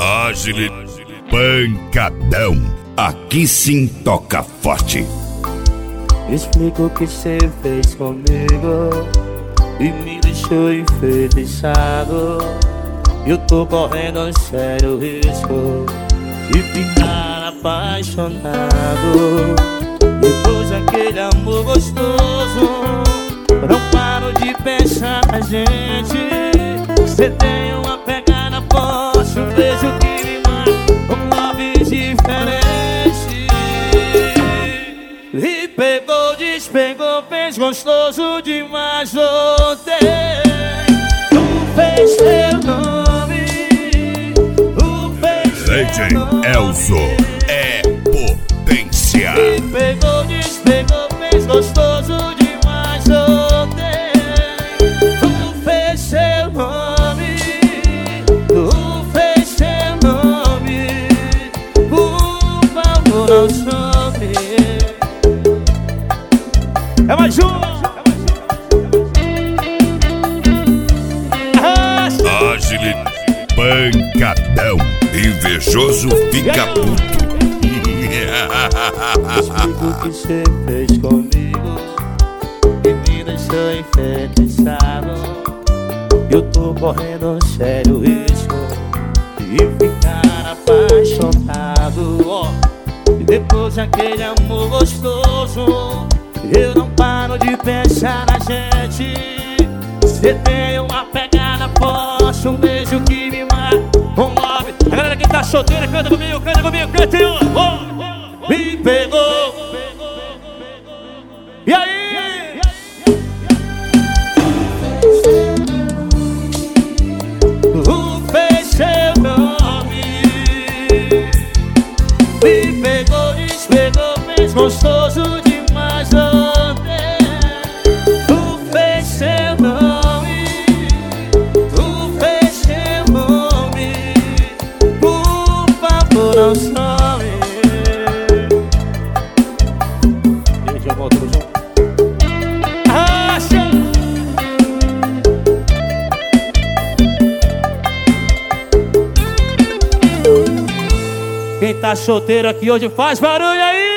Agile Pancadão. Aqui sim toca forte. Explica o que cê fez comigo e me deixou enfeitiçado. Eu tô correndo um sério risco de ficar apaixonado. Depois daquele amor gostoso, não paro de pensar na gente. Cê tem uma pegada forte, um beijo que me mata, um love diferente. E pegou, despegou, fez gostoso demais ontem. Tu fez seu nome, tu fez seu nome. Elzo é potência. E pegou, despegou, fez gostoso demais ontem. Tu fez seu nome, tu fez seu nome. Por favor, não some. É mais um. Agile Pancadão. Invejoso fica puto. Explico o que cê fez comigo e me deixou enfeitiçado. Eu tô correndo um sério risco de ficar apaixonado. E depois daquele amor gostoso, eu não paro de pensar na gente. Cê tem uma pegada forte, um beijo que me mata, um love. A galera que tá solteira, canta comigo, canta comigo, canta eu. Me pegou. E aí? Tu fez seu nome. Me pegou, despegou, fez gostoso demais ontem. Tu fez seu nome, tu fez seu nome. Por favor, não some. Beijo, amor, tamo junto. Acha. Quem tá solteiro aqui hoje faz barulho aí.